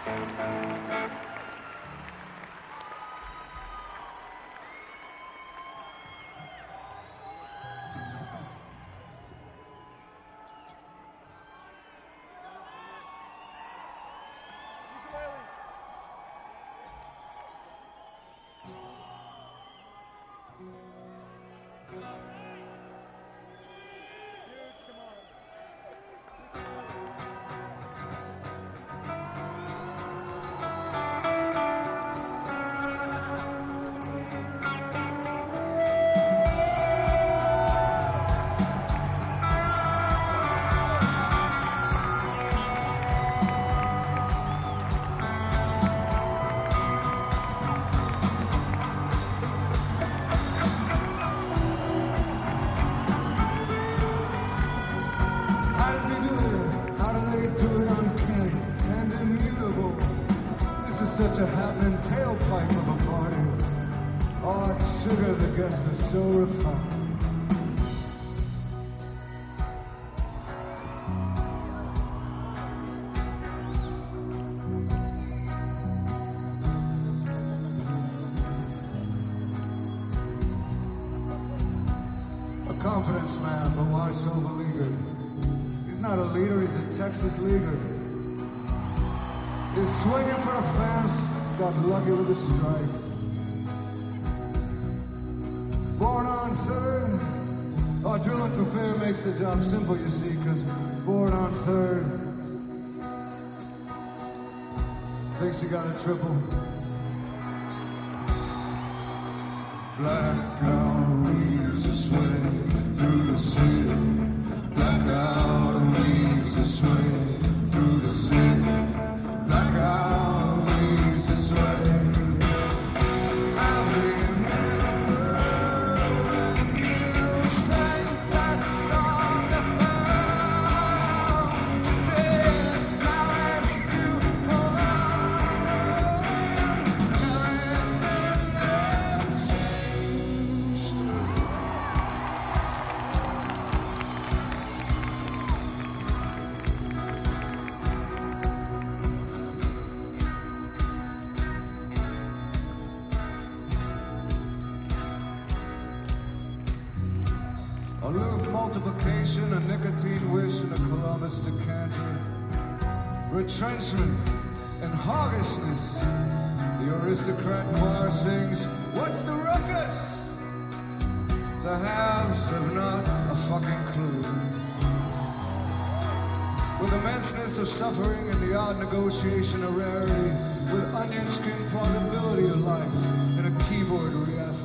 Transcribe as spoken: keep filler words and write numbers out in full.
Such a happening tailpipe of a party. Hard sugar, the guests are so refined. A confidence man, but why so beleaguered? He's not a leader, he's a Texas leaguer. He's swinging for the fans, got lucky with a strike. Born on third. Oh, drilling for fair makes the job simple, you see, because born on third. Thinks he got a triple. Blackout weaves a swing through the city. Blackout weaves a swing through the city. Blackout weaves this way. I remember when you sang that song about today. Now it's too long. Everything has changed. Aloof multiplication, a nicotine wish, and a Columbus decanter. Retrenchment and hoggishness. The aristocrat choir sings, "What's the ruckus?" The haves have not a fucking clue. With immenseness of suffering and the odd negotiation of rarity, with onion skin plausibility of life and a keyboard reality.